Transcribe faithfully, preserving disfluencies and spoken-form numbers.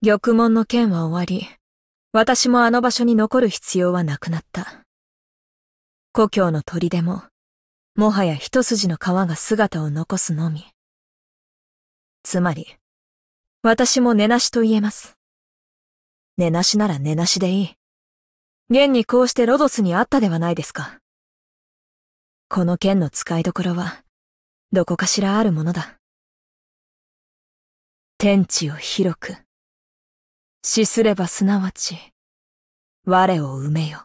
玉門の件は終わり、私もあの場所に残る必要はなくなった。故郷の砦も、もはや一筋の川が姿を残すのみ。つまり、私も根なしと言えます。根なしなら根なしでいい。現にこうしてロドスにあったではないですか。この剣の使いどころは、どこかしらあるものだ。天地を広く。死すればすなわち、我を埋めよ。